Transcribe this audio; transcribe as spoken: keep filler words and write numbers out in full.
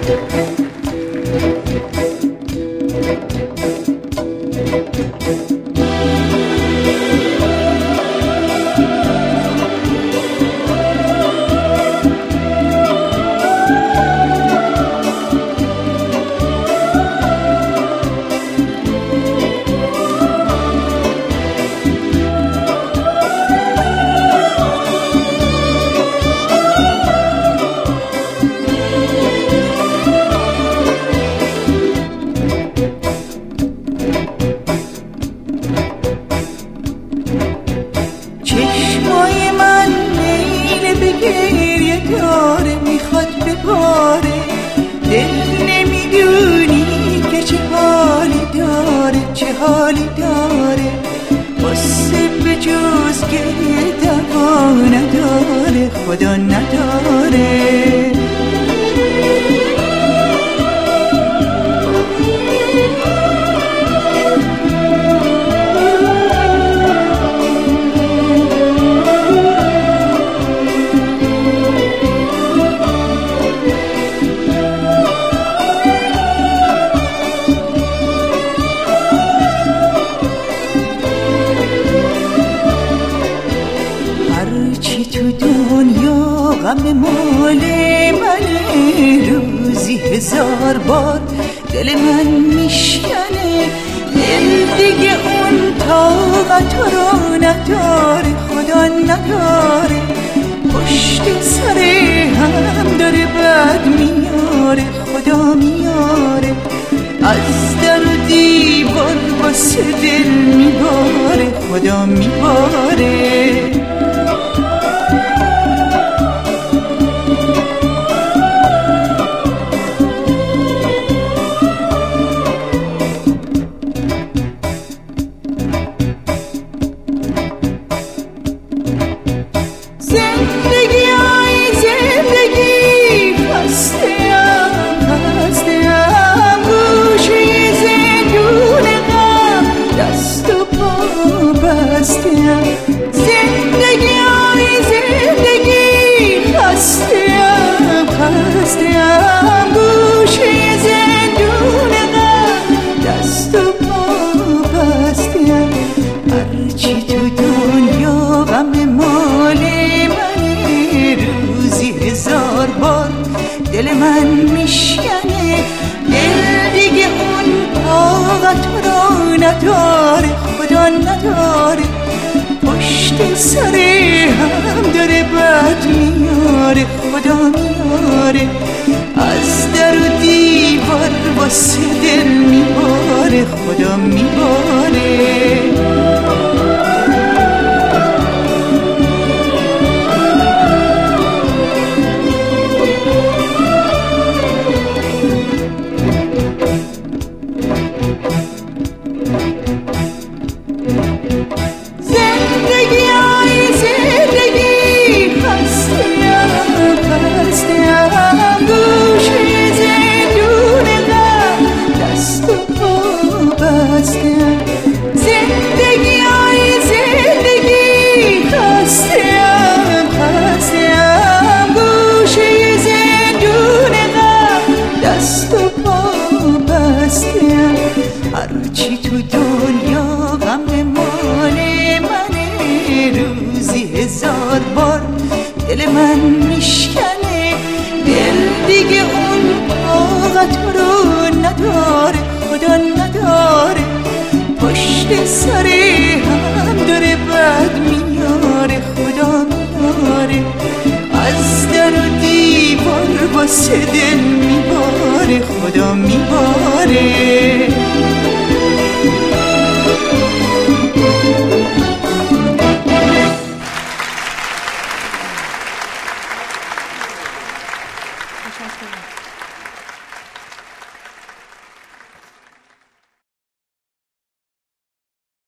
خدا نداره. هرچی تو دنیا غم مال منه، روزی هزار بار دل من میشکنه، دل دیگه اون طاقت رو نداره، خدا نداره. پشت سر هم داره بد میاره، خدا میاره. از در و دیوار واسه دل میباره، خدا میباره. دل من میشکنه، دل دیگه اون طاقت رو نداره، خدا نداره. پشت سر هم داره بد میاره، خدا میاره. از در و دیوار واسه دل میباره، خدا میباره. هرچی تو دنیا غم مال منه، روزی هزار بار دل من میشکنه، دل دیگه اون طاقت رو نداره، خدا نداره. پشت سر هم داره بد میاره، خدا میاره. از در و دیوار واسه دل میباره، خدا میباره.